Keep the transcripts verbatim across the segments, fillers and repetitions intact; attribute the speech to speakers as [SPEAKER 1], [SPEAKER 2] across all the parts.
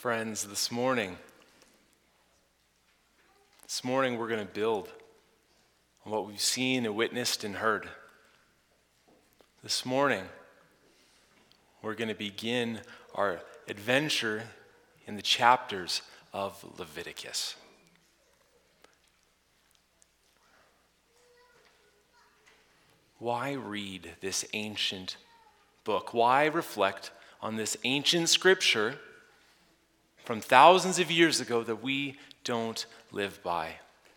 [SPEAKER 1] Friends, this morning, this morning we're going to build on what we've seen and witnessed and heard. This morning, we're going to begin our adventure in the chapters of Leviticus. Why read this ancient book? Why reflect on this ancient scripture from thousands of years ago that we don't live by?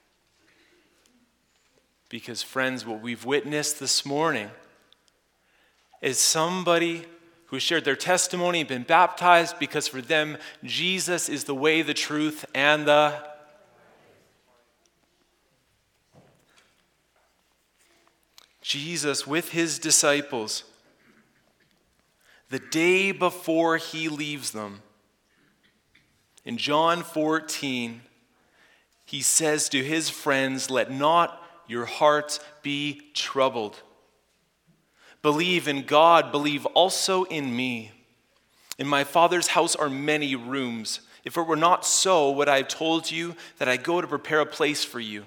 [SPEAKER 1] Because, friends, what we've witnessed this morning is somebody who shared their testimony and been baptized because for them, Jesus is the way, the truth, and the Jesus with his disciples, the day before he leaves them, in John fourteen, he says to his friends, "Let not your hearts be troubled. Believe in God, believe also in me. In my Father's house are many rooms. If it were not so, would I have told you that I go to prepare a place for you?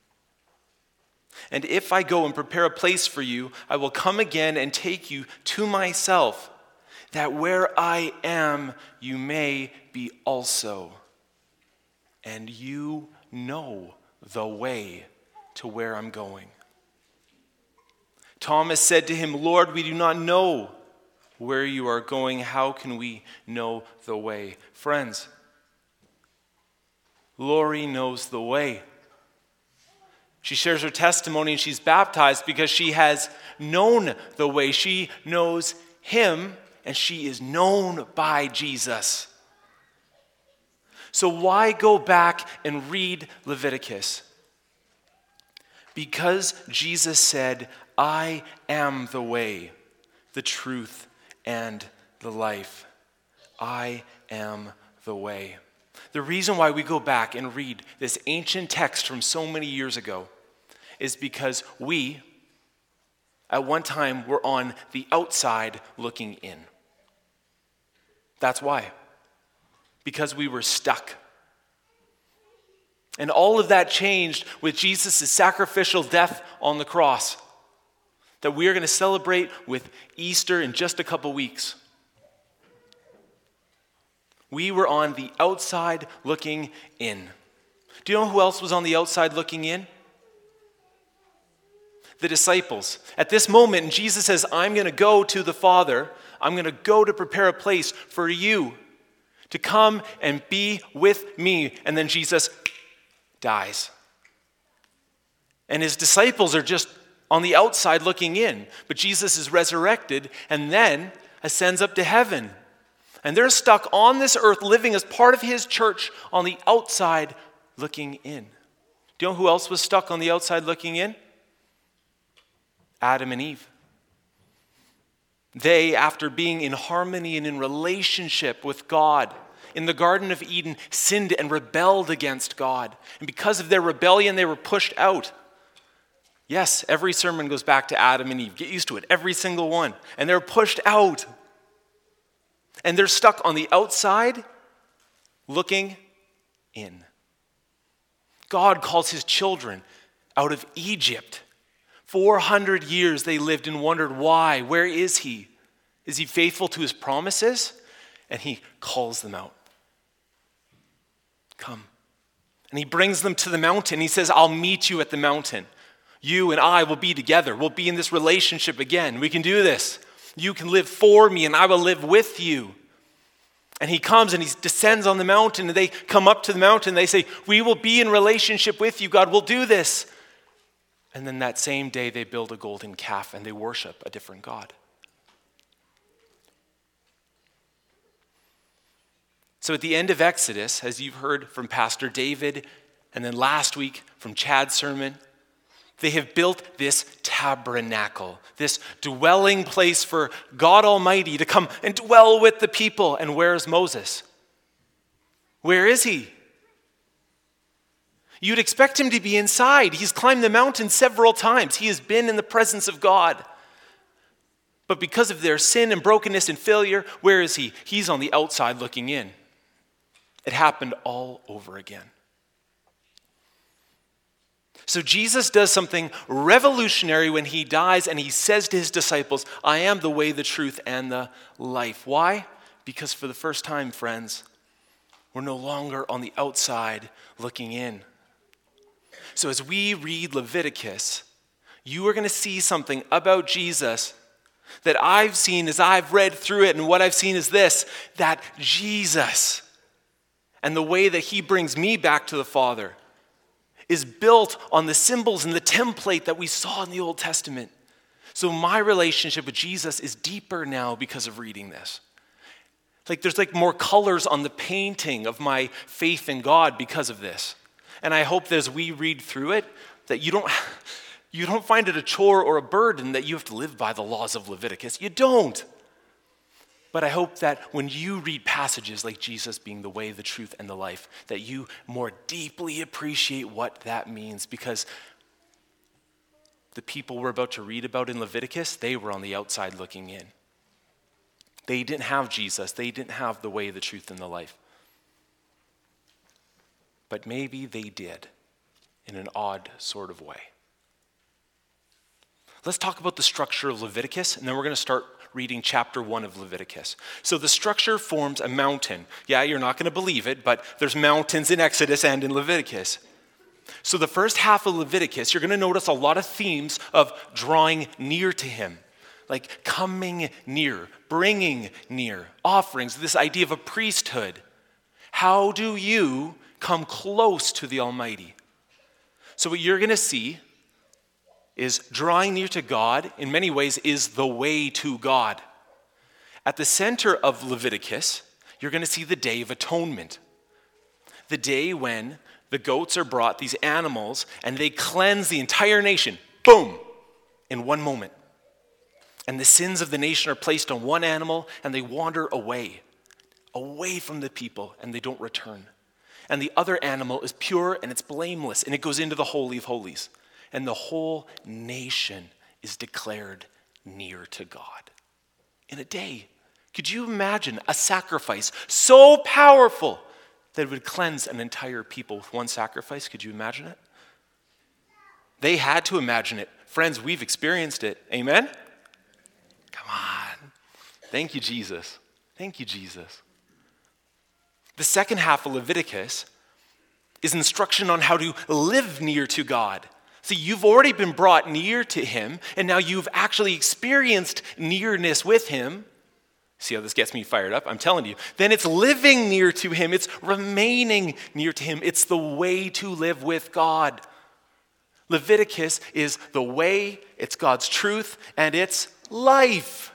[SPEAKER 1] And if I go and prepare a place for you, I will come again and take you to myself, that where I am, you may be also. And you know the way to where I'm going." Thomas said to him, "Lord, we do not know where you are going. How can we know the way?" Friends, Lori knows the way. She shares her testimony and she's baptized because she has known the way. She knows him and she is known by Jesus. So why go back and read Leviticus? Because Jesus said, "I am the way, the truth, and the life." I am the way. The reason why we go back and read this ancient text from so many years ago is because we, at one time, were on the outside looking in. That's why. Because we were stuck. And all of that changed with Jesus' sacrificial death on the cross that we are going to celebrate with Easter in just a couple weeks. We were on the outside looking in. Do you know who else was on the outside looking in? The disciples. At this moment, Jesus says, "I'm going to go to the Father. I'm going to go to prepare a place for you to come and be with me." And then Jesus dies. And his disciples are just on the outside looking in. But Jesus is resurrected and then ascends up to heaven. And they're stuck on this earth living as part of his church on the outside looking in. Do you know who else was stuck on the outside looking in? Adam and Eve. They, after being in harmony and in relationship with God in the Garden of Eden, sinned and rebelled against God. And because of their rebellion, they were pushed out. Yes, every sermon goes back to Adam and Eve. Get used to it, every single one. And they're pushed out. And they're stuck on the outside looking in. God calls his children out of Egypt. four hundred years they lived and wondered why. Where is he? Is he faithful to his promises? And he calls them out. Come. And he brings them to the mountain. He says, "I'll meet you at the mountain. You and I will be together. We'll be in this relationship again. We can do this. You can live for me and I will live with you." And he comes and he descends on the mountain and they come up to the mountain. And they say, "We will be in relationship with you, God. We'll do this." And then that same day they build a golden calf and they worship a different God. So at the end of Exodus, as you've heard from Pastor David and then last week from Chad's sermon, they have built this tabernacle, this dwelling place for God Almighty to come and dwell with the people. And where is Moses? Where is he? You'd expect him to be inside. He's climbed the mountain several times. He has been in the presence of God. But because of their sin and brokenness and failure, where is he? He's on the outside looking in. It happened all over again. So Jesus does something revolutionary when he dies and he says to his disciples, I am the way, the truth, and the life. Why? Because for the first time, friends, we're no longer on the outside looking in. So as we read Leviticus, you are going to see something about Jesus that I've seen as I've read through it, and what I've seen is this, that Jesus and the way that he brings me back to the Father is built on the symbols and the template that we saw in the Old Testament. So my relationship with Jesus is deeper now because of reading this. Like there's like more colors on the painting of my faith in God because of this. And I hope that as we read through it, that you don't, you don't find it a chore or a burden that you have to live by the laws of Leviticus. You don't. But I hope that when you read passages like Jesus being the way, the truth, and the life, that you more deeply appreciate what that means, because the people we're about to read about in Leviticus, they were on the outside looking in. They didn't have Jesus. They didn't have the way, the truth, and the life. But maybe they did in an odd sort of way. Let's talk about the structure of Leviticus, and then we're going to start reading chapter one of Leviticus. So the structure forms a mountain. Yeah, you're not going to believe it, but there's mountains in Exodus and in Leviticus. So the first half of Leviticus, you're going to notice a lot of themes of drawing near to him, like coming near, bringing near, offerings, this idea of a priesthood. How do you come close to the Almighty? So what you're going to see is drawing near to God, in many ways, is the way to God. At the center of Leviticus, you're going to see the Day of Atonement. The day when the goats are brought, these animals, and they cleanse the entire nation, boom, in one moment. And the sins of the nation are placed on one animal, and they wander away, away from the people, and they don't return. And the other animal is pure and it's blameless, and it goes into the Holy of Holies. And the whole nation is declared near to God in a day. Could you imagine a sacrifice so powerful that it would cleanse an entire people with one sacrifice? Could you imagine it? They had to imagine it. Friends, we've experienced it. Amen? Come on. Thank you, Jesus. Thank you, Jesus. The second half of Leviticus is instruction on how to live near to God. See, you've already been brought near to him, and now you've actually experienced nearness with him. See how this gets me fired up? I'm telling you. Then it's living near to him. It's remaining near to him. It's the way to live with God. Leviticus is the way, it's God's truth, and it's life.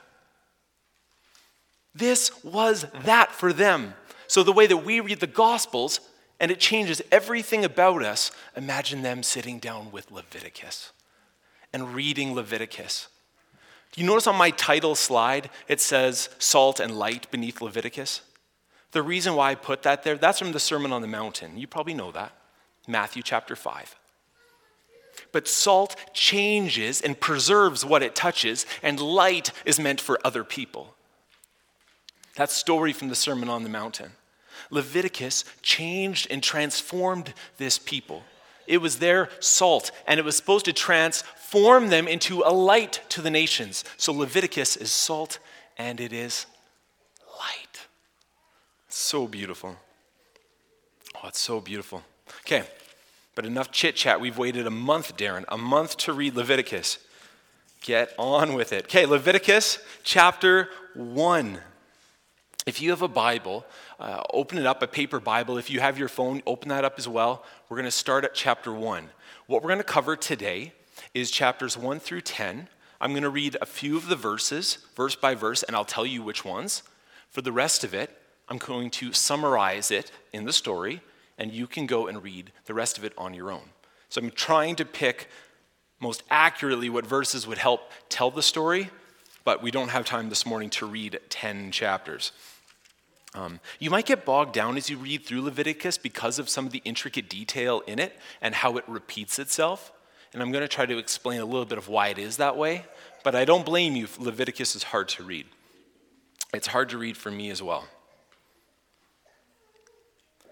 [SPEAKER 1] This was that for them. So the way that we read the Gospels, and it changes everything about us, imagine them sitting down with Leviticus and reading Leviticus. Do you notice on my title slide, it says salt and light beneath Leviticus? The reason why I put that there, that's from the Sermon on the Mountain. You probably know that. Matthew chapter five. But salt changes and preserves what it touches, and light is meant for other people. That story from the Sermon on the Mountain. Leviticus changed and transformed this people. It was their salt, and it was supposed to transform them into a light to the nations. So Leviticus is salt, and it is light. It's so beautiful. Oh, it's so beautiful. Okay, but enough chit-chat. We've waited a month, Darren, a month to read Leviticus. Get on with it. Okay, Leviticus chapter one. If you have a Bible, uh, open it up, a paper Bible. If you have your phone, open that up as well. We're going to start at chapter one. What we're going to cover today is chapters one through ten. I'm going to read a few of the verses, verse by verse, and I'll tell you which ones. For the rest of it, I'm going to summarize it in the story, and you can go and read the rest of it on your own. So I'm trying to pick most accurately what verses would help tell the story, but we don't have time this morning to read ten chapters. Um, you might get bogged down as you read through Leviticus because of some of the intricate detail in it and how it repeats itself. And I'm going to try to explain a little bit of why it is that way. But I don't blame you if Leviticus is hard to read. It's hard to read for me as well.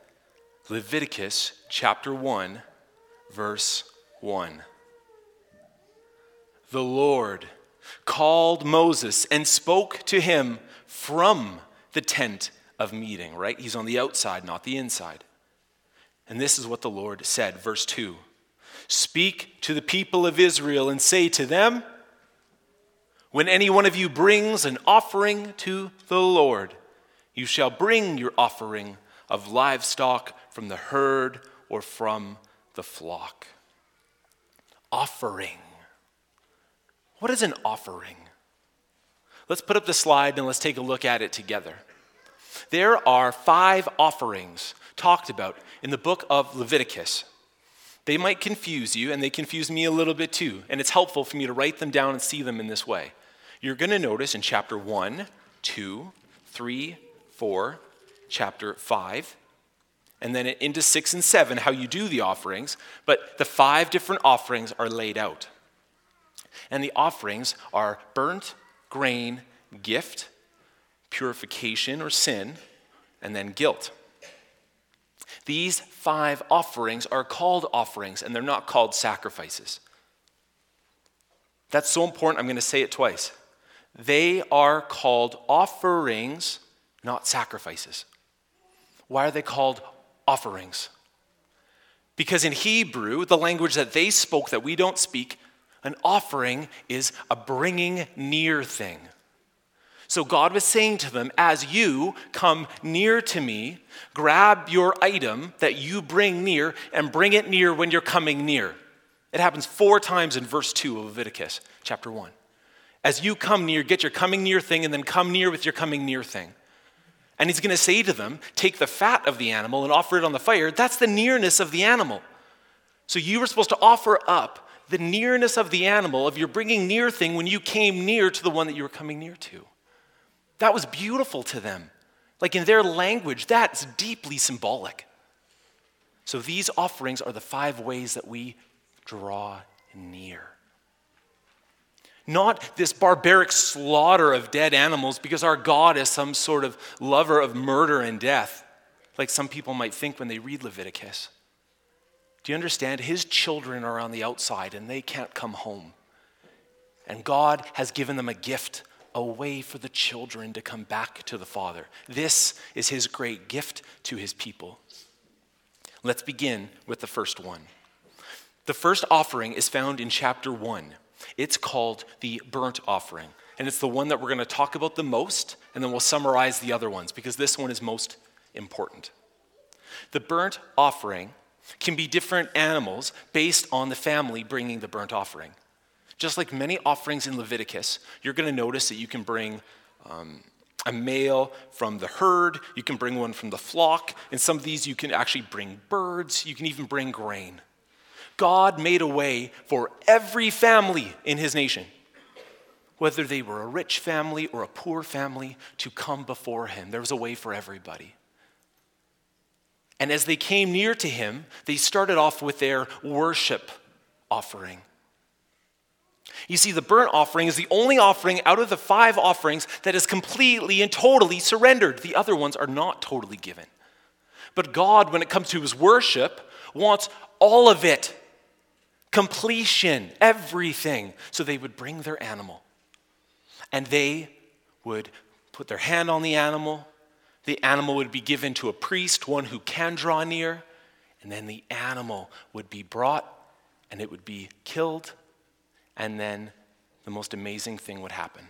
[SPEAKER 1] Leviticus chapter one, verse one. The Lord called Moses and spoke to him from the tent of meeting, right? He's on the outside, not the inside. And this is what the Lord said, verse two. Speak to the people of Israel and say to them, when any one of you brings an offering to the Lord, you shall bring your offering of livestock from the herd or from the flock. Offering. What is an offering? Let's put up the slide and let's take a look at it together. There are five offerings talked about in the book of Leviticus. They might confuse you, and they confuse me a little bit too, and it's helpful for me to write them down and see them in this way. You're going to notice in chapter one, two, three, four, chapter five, and then into six and seven, how you do the offerings, but the five different offerings are laid out. And the offerings are burnt, grain, gift, purification or sin, and then guilt. These five offerings are called offerings, and they're not called sacrifices. That's so important, I'm going to say it twice. They are called offerings, not sacrifices. Why are they called offerings? Because in Hebrew, the language that they spoke that we don't speak, an offering is a bringing near thing. So God was saying to them, as you come near to me, grab your item that you bring near and bring it near when you're coming near. It happens four times in verse two of Leviticus chapter one. As you come near, get your coming near thing and then come near with your coming near thing. And he's going to say to them, take the fat of the animal and offer it on the fire. That's the nearness of the animal. So you were supposed to offer up the nearness of the animal, of your bringing near thing when you came near to the one that you were coming near to. That was beautiful to them. Like in their language, that's deeply symbolic. So these offerings are the five ways that we draw near. Not this barbaric slaughter of dead animals because our God is some sort of lover of murder and death, like some people might think when they read Leviticus. Do you understand? His children are on the outside and they can't come home. And God has given them a gift, a way for the children to come back to the Father. This is his great gift to his people. Let's begin with the first one. The first offering is found in chapter one. It's called the burnt offering. And it's the one that we're going to talk about the most, and then we'll summarize the other ones because this one is most important. The burnt offering can be different animals based on the family bringing the burnt offering. Just like many offerings in Leviticus, you're going to notice that you can bring um, a male from the herd, you can bring one from the flock, and some of these you can actually bring birds, you can even bring grain. God made a way for every family in his nation, whether they were a rich family or a poor family, to come before him. There was a way for everybody. And as they came near to him, they started off with their worship offering. You see, the burnt offering is the only offering out of the five offerings that is completely and totally surrendered. The other ones are not totally given. But God, when it comes to his worship, wants all of it. Completion, everything. So they would bring their animal. And they would put their hand on the animal. The animal would be given to a priest, one who can draw near. And then the animal would be brought and it would be killed. And then the most amazing thing would happen.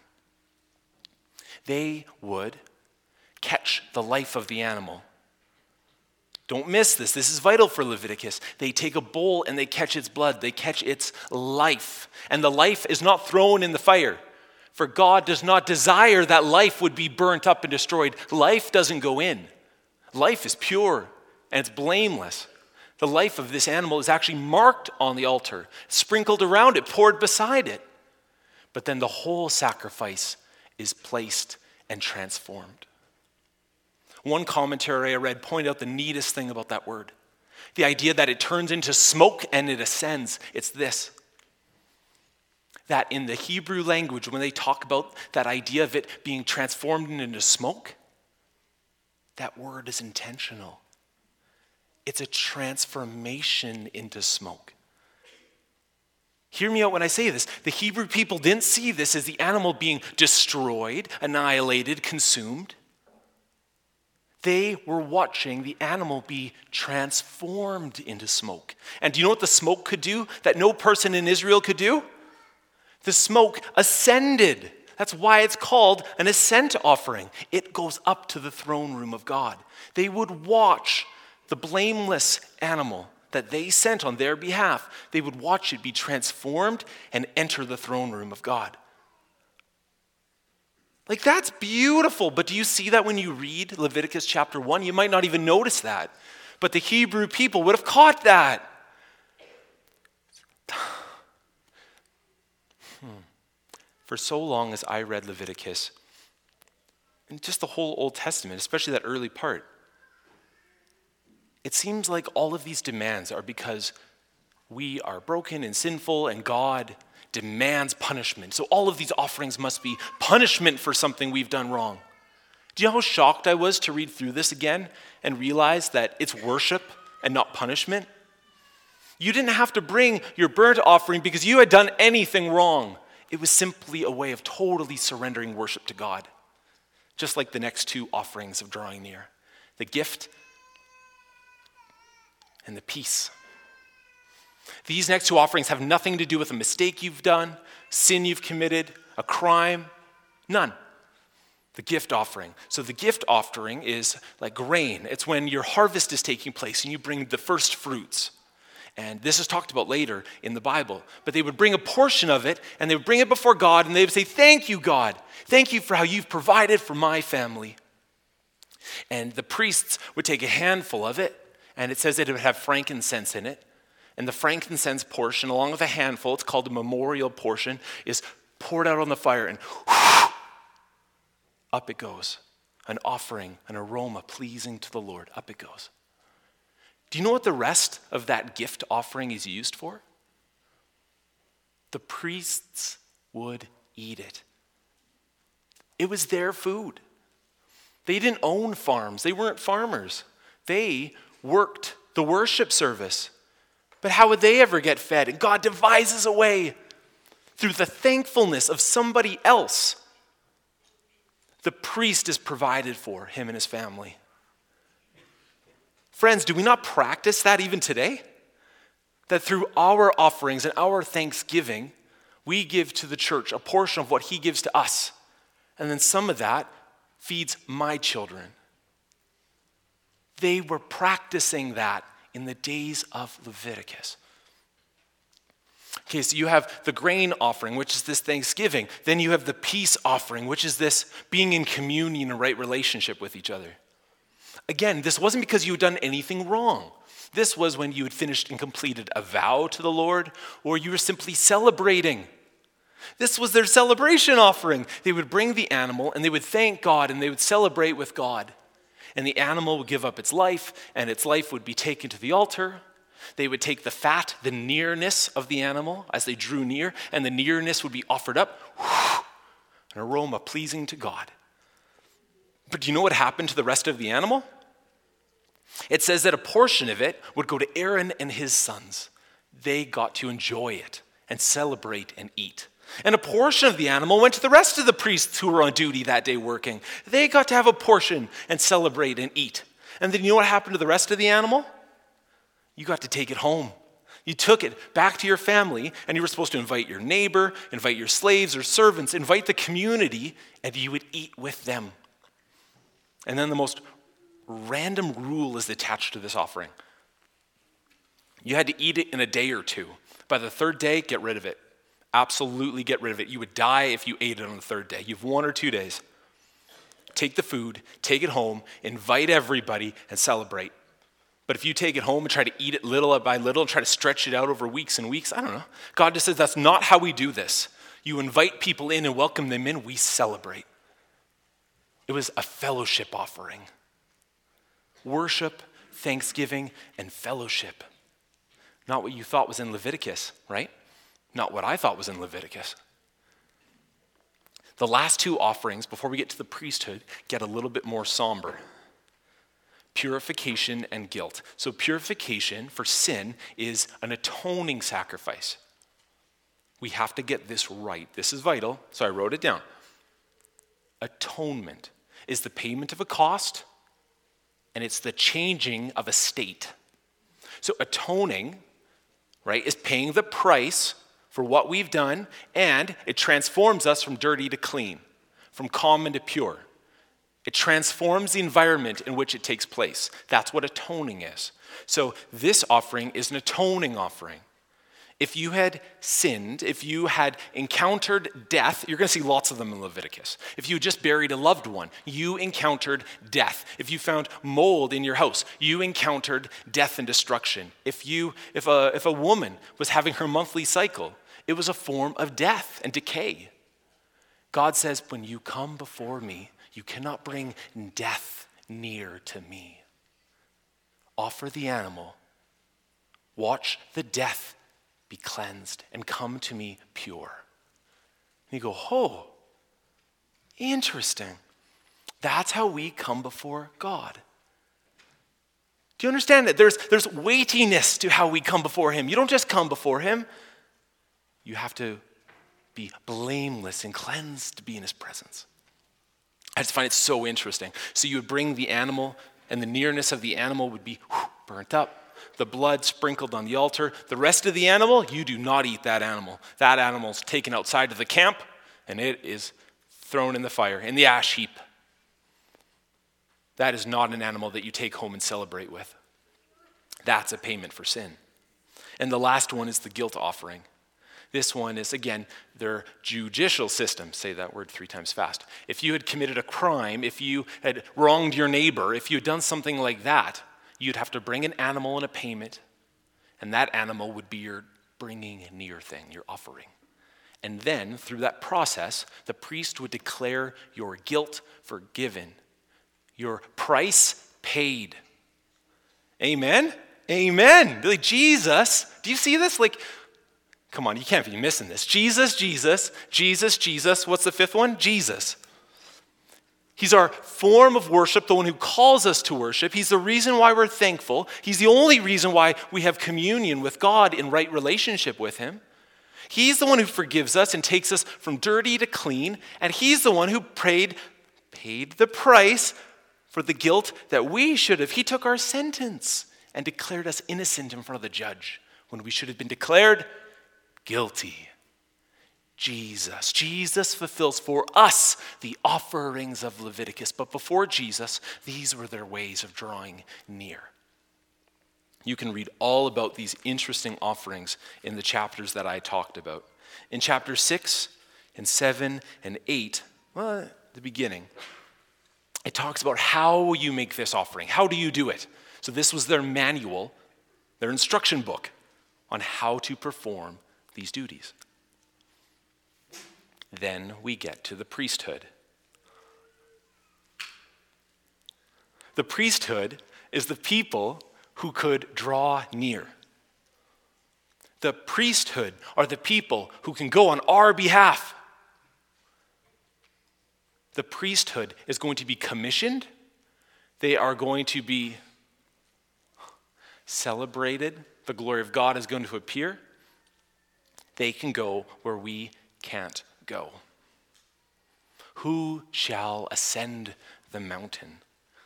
[SPEAKER 1] They would catch the life of the animal. Don't miss this. This is vital for Leviticus. They take a bowl and they catch its blood. They catch its life. And the life is not thrown in the fire. For God does not desire that life would be burnt up and destroyed. Life doesn't go in. Life is pure and it's blameless. The life of this animal is actually marked on the altar, sprinkled around it, poured beside it. But then the whole sacrifice is placed and transformed. One commentary I read pointed out the neatest thing about that word. The idea that it turns into smoke and it ascends. It's this. That in the Hebrew language, when they talk about that idea of it being transformed into smoke, that word is intentional. It's a transformation into smoke. Hear me out when I say this. The Hebrew people didn't see this as the animal being destroyed, annihilated, consumed. They were watching the animal be transformed into smoke. And do you know what the smoke could do that no person in Israel could do? The smoke ascended. That's why it's called an ascent offering. It goes up to the throne room of God. They would watch the blameless animal that they sent on their behalf. They would watch it be transformed and enter the throne room of God. Like, that's beautiful, but do you see that when you read Leviticus chapter one? You might not even notice that, but the Hebrew people would have caught that. hmm. For so long as I read Leviticus, and just the whole Old Testament, especially that early part, it seems like all of these demands are because we are broken and sinful and God demands punishment. So all of these offerings must be punishment for something we've done wrong. Do you know how shocked I was to read through this again and realize that it's worship and not punishment? You didn't have to bring your burnt offering because you had done anything wrong. It was simply a way of totally surrendering worship to God. Just like the next two offerings of drawing near. The gift and the peace. These next two offerings have nothing to do with a mistake you've done, sin you've committed, a crime, none. The gift offering. So the gift offering is like grain. It's when your harvest is taking place and you bring the first fruits. And this is talked about later in the Bible. But they would bring a portion of it and they would bring it before God and they would say, "Thank you, God. Thank you for how you've provided for my family." And the priests would take a handful of it, and it says that it would have frankincense in it. And the frankincense portion, along with a handful, it's called a memorial portion, is poured out on the fire, and whoosh, up it goes. An offering, an aroma pleasing to the Lord. Up it goes. Do you know what the rest of that gift offering is used for? The priests would eat it. It was their food. They didn't own farms. They weren't farmers. They worked the worship service. But how would they ever get fed? And God devises a way through the thankfulness of somebody else. The priest is provided for, him and his family. Friends, do we not practice that even today? That through our offerings and our thanksgiving, we give to the church a portion of what he gives to us. And then some of that feeds my children. They were practicing that in the days of Leviticus. Okay, so you have the grain offering, which is this thanksgiving. Then you have the peace offering, which is this being in communion and right relationship with each other. Again, this wasn't because you had done anything wrong. This was when you had finished and completed a vow to the Lord, or you were simply celebrating. This was their celebration offering. They would bring the animal, and they would thank God, and they would celebrate with God. And the animal would give up its life, and its life would be taken to the altar. They would take the fat, the nearness of the animal as they drew near, and the nearness would be offered up, an aroma pleasing to God. But do you know what happened to the rest of the animal? It says that a portion of it would go to Aaron and his sons. They got to enjoy it and celebrate and eat. And a portion of the animal went to the rest of the priests who were on duty that day working. They got to have a portion and celebrate and eat. And then you know what happened to the rest of the animal? You got to take it home. You took it back to your family, and you were supposed to invite your neighbor, invite your slaves or servants, invite the community, and you would eat with them. And then the most random rule is attached to this offering. You had to eat it in a day or two. By the third day, get rid of it. Absolutely get rid of it. You would die if you ate it on the third day. You have one or two days. Take the food, take it home, invite everybody, and celebrate. But if you take it home and try to eat it little by little and try to stretch it out over weeks and weeks, I don't know. God just says that's not how we do this. You invite people in and welcome them in. We celebrate. It was a fellowship offering. Worship, thanksgiving, and fellowship. Not what you thought was in Leviticus, right? Not what I thought was in Leviticus. The last two offerings, before we get to the priesthood, get a little bit more somber. Purification and guilt. So purification for sin is an atoning sacrifice. We have to get this right. This is vital, so I wrote it down. Atonement is the payment of a cost, and it's the changing of a state. So atoning, right, is paying the price for what we've done, and it transforms us from dirty to clean, from common to pure. It transforms the environment in which it takes place. That's what atoning is. So this offering is an atoning offering. If you had sinned, if you had encountered death, you're going to see lots of them in Leviticus. If you just buried a loved one, you encountered death. If you found mold in your house, you encountered death and destruction. If you, if a, if a woman was having her monthly cycle, it was a form of death and decay. God says, when you come before me, you cannot bring death near to me. Offer the animal. Watch the death be cleansed and come to me pure. And you go, oh, interesting. That's how we come before God. Do you understand that there's, there's weightiness to how we come before him? You don't just come before him. You have to be blameless and cleansed to be in his presence. I just find it so interesting. So you would bring the animal, and the nearness of the animal would be whew, burnt up. The blood sprinkled on the altar. The rest of the animal, you do not eat that animal. That animal's taken outside of the camp, and it is thrown in the fire, in the ash heap. That is not an animal that you take home and celebrate with. That's a payment for sin. And the last one is the guilt offering. This one is, again, their judicial system. Say that word three times fast. If you had committed a crime, if you had wronged your neighbor, if you had done something like that, you'd have to bring an animal and a payment, and that animal would be your bringing near thing, your offering. And then, through that process, the priest would declare your guilt forgiven, your price paid. Amen? Amen. Like Jesus, do you see this? Like, come on, you can't be missing this. Jesus, Jesus, Jesus, Jesus. What's the fifth one? Jesus. He's our form of worship, the one who calls us to worship. He's the reason why we're thankful. He's the only reason why we have communion with God in right relationship with him. He's the one who forgives us and takes us from dirty to clean. And he's the one who paid, paid the price for the guilt that we should have. He took our sentence and declared us innocent in front of the judge when we should have been declared guilty. Jesus. Jesus fulfills for us the offerings of Leviticus. But before Jesus, these were their ways of drawing near. You can read all about these interesting offerings in the chapters that I talked about. In chapter six and seven and eight, well, at the beginning, it talks about how you make this offering. How do you do it? So this was their manual, their instruction book on how to perform these duties. Then we get to the priesthood. The priesthood is the people who could draw near. The priesthood are the people who can go on our behalf. The priesthood is going to be commissioned. They are going to be celebrated. The glory of God is going to appear. They can go where we can't go. Who shall ascend the mountain?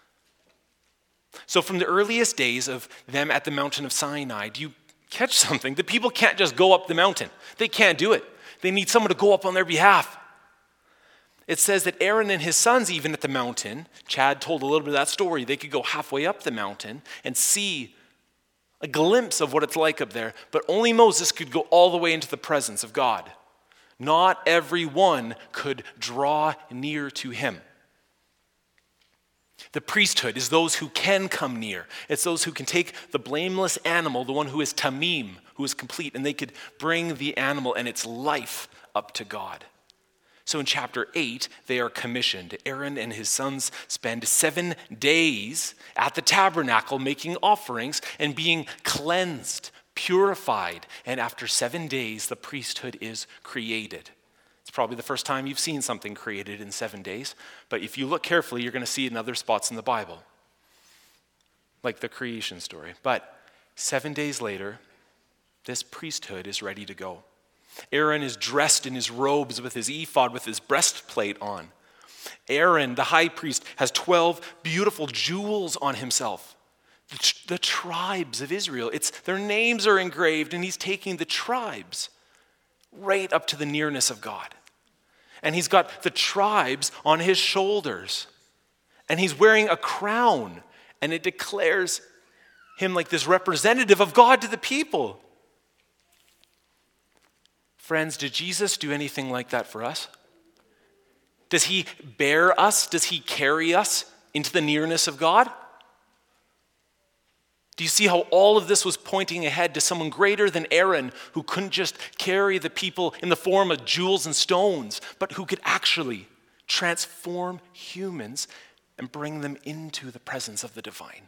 [SPEAKER 1] So from the earliest days of them at the mountain of Sinai, do you catch something? The people can't just go up the mountain. They can't do it. They need someone to go up on their behalf. It says that Aaron and his sons, even at the mountain, Chad told a little bit of that story, they could go halfway up the mountain and see a glimpse of what it's like up there, but only Moses could go all the way into the presence of God. Not everyone could draw near to him. The priesthood is those who can come near. It's those who can take the blameless animal, the one who is tamim, who is complete, and they could bring the animal and its life up to God. So in chapter eight, they are commissioned. Aaron and his sons spend seven days at the tabernacle making offerings and being cleansed, purified. And after seven days, the priesthood is created. It's probably the first time you've seen something created in seven days. But if you look carefully, you're going to see it in other spots in the Bible. like the creation story. But seven days later, this priesthood is ready to go. Aaron is dressed in his robes with his ephod, with his breastplate on. Aaron, the high priest, has twelve beautiful jewels on himself. The, the tribes of Israel, it's, their names are engraved, and he's taking the tribes right up to the nearness of God. And he's got the tribes on his shoulders. And he's wearing a crown, and it declares him like this representative of God to the people. Friends, did Jesus do anything like that for us? Does he bear us? Does he carry us into the nearness of God? Do you see how all of this was pointing ahead to someone greater than Aaron, who couldn't just carry the people in the form of jewels and stones, but who could actually transform humans and bring them into the presence of the divine?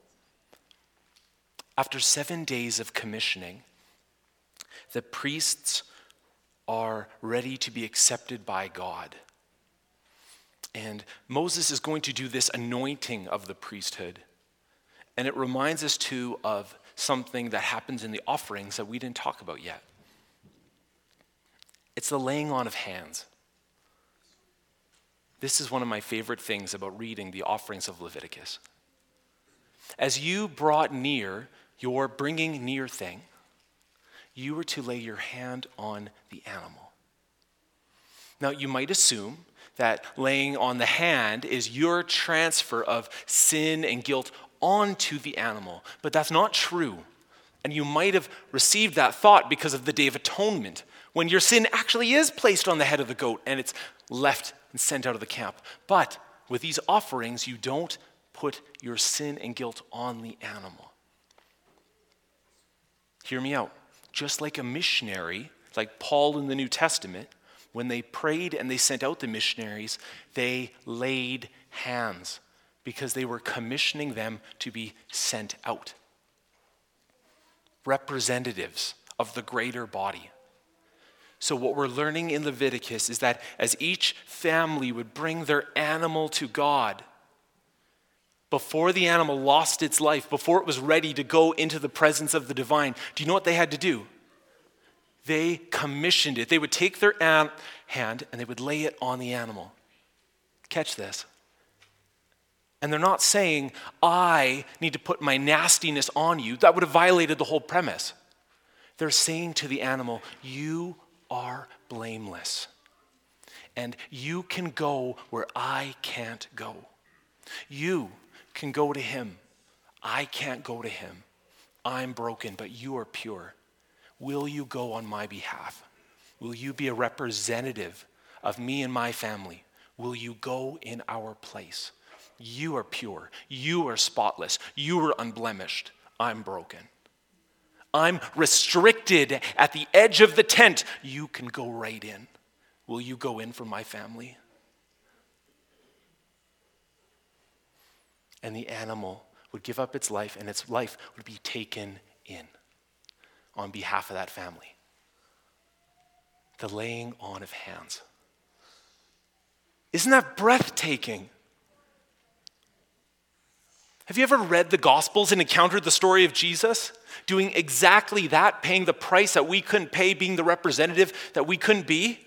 [SPEAKER 1] After seven days of commissioning, the priests are ready to be accepted by God. And Moses is going to do this anointing of the priesthood. And it reminds us too of something that happens in the offerings that we didn't talk about yet. It's the laying on of hands. This is one of my favorite things about reading the offerings of Leviticus. As you brought near your bringing near thing, you were to lay your hand on the animal. Now, you might assume that laying on the hand is your transfer of sin and guilt onto the animal, but that's not true. And you might have received that thought because of the Day of Atonement, when your sin actually is placed on the head of the goat and it's left and sent out of the camp. But with these offerings, you don't put your sin and guilt on the animal. Hear me out. Just like a missionary, like Paul in the New Testament, when they prayed and they sent out the missionaries, they laid hands because they were commissioning them to be sent out. Representatives of the greater body. So what we're learning in Leviticus is that as each family would bring their animal to God, before the animal lost its life, before it was ready to go into the presence of the divine, do you know what they had to do? They commissioned it. They would take their an- hand and they would lay it on the animal. Catch this. And they're not saying, I need to put my nastiness on you. That would have violated the whole premise. They're saying to the animal, you are blameless. And you can go where I can't go. You can go to him. I can't go to him. I'm broken, but you are pure. Will you go on my behalf? Will you be a representative of me and my family? Will you go in our place? You are pure. You are spotless. You are unblemished. I'm broken. I'm restricted at the edge of the tent. You can go right in. Will you go in for my family? And the animal would give up its life, and its life would be taken in on behalf of that family. The laying on of hands. Isn't that breathtaking? Have you ever read the Gospels and encountered the story of Jesus doing exactly that, paying the price that we couldn't pay, being the representative that we couldn't be?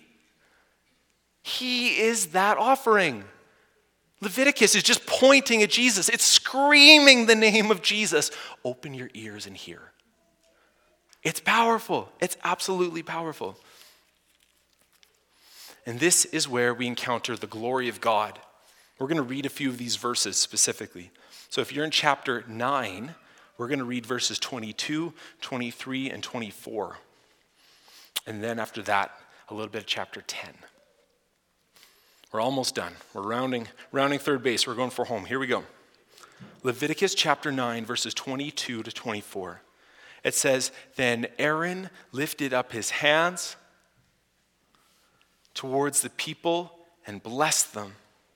[SPEAKER 1] He is that offering. Leviticus is just pointing at Jesus. It's screaming the name of Jesus. Open your ears and hear. It's powerful. It's absolutely powerful. And this is where we encounter the glory of God. We're going to read a few of these verses specifically. So if you're in chapter nine, we're going to read verses twenty-two, twenty-three, and twenty-four. And then after that, a little bit of chapter ten. We're almost done. We're rounding, rounding third base. We're going for home. Here we go. Leviticus chapter nine, verses twenty-two to twenty-four. It says, then Aaron lifted up his hands towards the people and blessed them.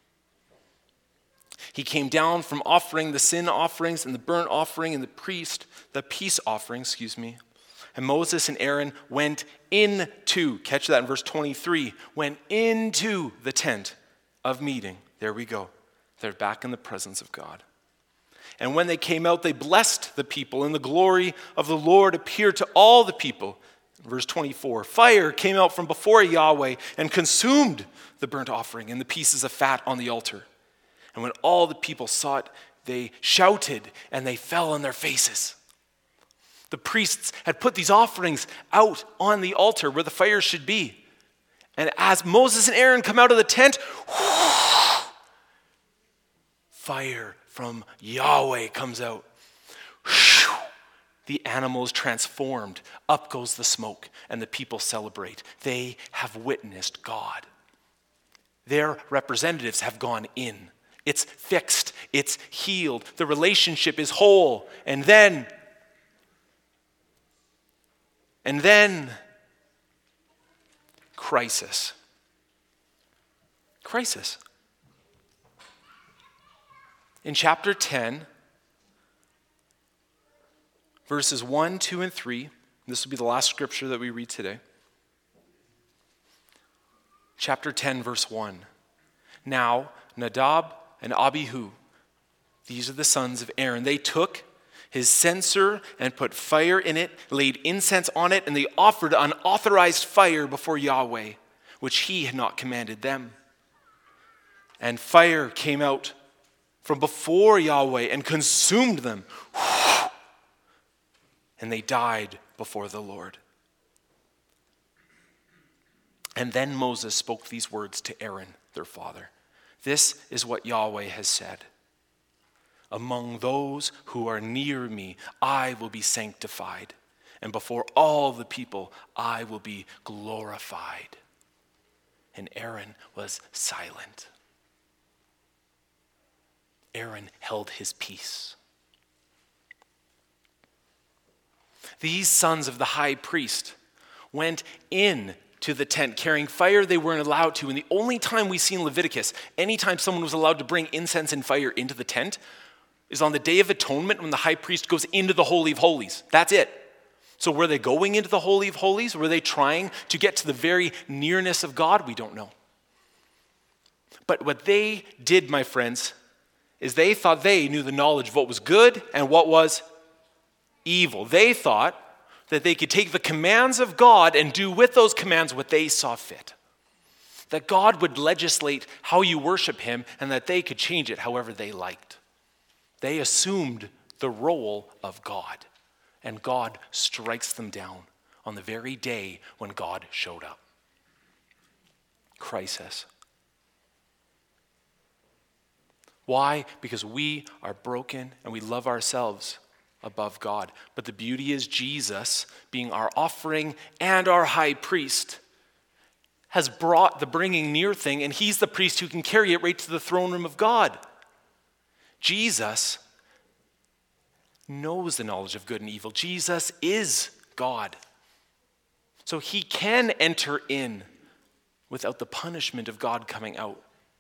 [SPEAKER 1] He came down from offering the sin offerings and the burnt offering and the priest, the peace offering, excuse me. And Moses and Aaron went into, catch that in verse twenty-three, went into the tent of meeting. There we go. They're back in the presence of God. And when they came out, they blessed the people, and the glory of the Lord appeared to all the people. Verse twenty-four, fire came out from before Yahweh and consumed the burnt offering and the pieces of fat on the altar. And when all the people saw it, they shouted and they fell on their faces. The priests had put these offerings out on the altar where the fire should be. And as Moses and Aaron come out of the tent, fire from Yahweh comes out. The animal is transformed. Up goes the smoke, and the people celebrate. They have witnessed God. Their representatives have gone in. It's fixed. It's healed. The relationship is whole. And then, and then, crisis. Crisis. In chapter ten, verses one, two, and three, this will be the last scripture that we read today. Chapter ten, verse one. Now, Nadab and Abihu, these are the sons of Aaron, they took his censer and put fire in it, laid incense on it, and they offered unauthorized fire before Yahweh, which he had not commanded them. And fire came out from before Yahweh and consumed them. And they died before the Lord. And then Moses spoke these words to Aaron, their father. This is what Yahweh has said. Among those who are near me, I will be sanctified. And before all the people, I will be glorified. And Aaron was silent. Aaron held his peace. These sons of the high priest went in to the tent carrying fire they weren't allowed to. And the only time we see in Leviticus, anytime someone was allowed to bring incense and fire into the tent, is on the Day of Atonement when the high priest goes into the Holy of Holies. That's it. So were they going into the Holy of Holies? Were they trying to get to the very nearness of God? We don't know. But what they did, my friends, is they thought they knew the knowledge of what was good and what was evil. They thought that they could take the commands of God and do with those commands what they saw fit. That God would legislate how you worship him and that they could change it however they liked. They assumed the role of God, and God strikes them down on the very day when God showed up. Crisis. Why? Because we are broken and we love ourselves above God. But the beauty is Jesus, being our offering and our high priest, has brought the bringing near thing, and he's the priest who can carry it right to the throne room of God. Jesus knows the knowledge of good and evil. Jesus is God. So he can enter in without the punishment of God coming out.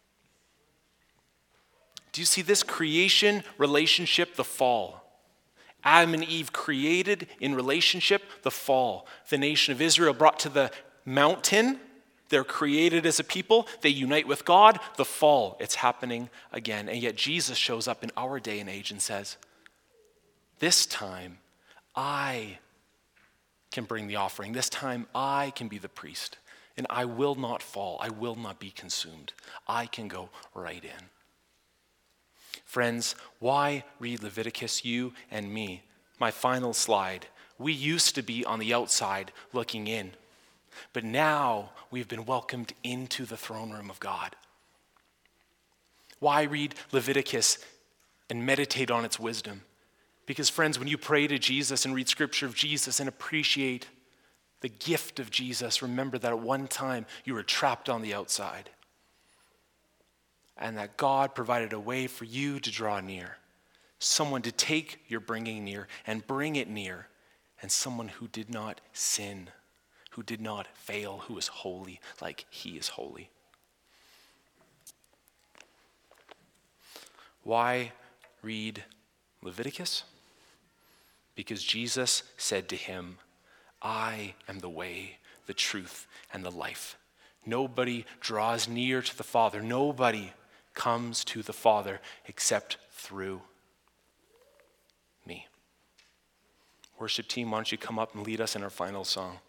[SPEAKER 1] Do you see this creation relationship, the fall? Adam and Eve created in relationship, the fall. The nation of Israel brought to the mountain. They're created as a people. They unite with God. The fall, it's happening again. And yet Jesus shows up in our day and age and says, this time I can bring the offering. This time I can be the priest. And I will not fall. I will not be consumed. I can go right in. Friends, why read Leviticus, you and me? My final slide. We used to be on the outside looking in, but now we've been welcomed into the throne room of God. Why read Leviticus and meditate on its wisdom? Because friends, when you pray to Jesus and read scripture of Jesus and appreciate the gift of Jesus, remember that at one time you were trapped on the outside. And that God provided a way for you to draw near. Someone to take your bringing near and bring it near. And someone who did not sin, who did not fail, who is holy like he is holy. Why read Leviticus? Because Jesus said to him, I am the way, the truth, and the life. Nobody draws near to the Father. Nobody comes to the Father except through Worship team, why don't you come up and lead us in our final song?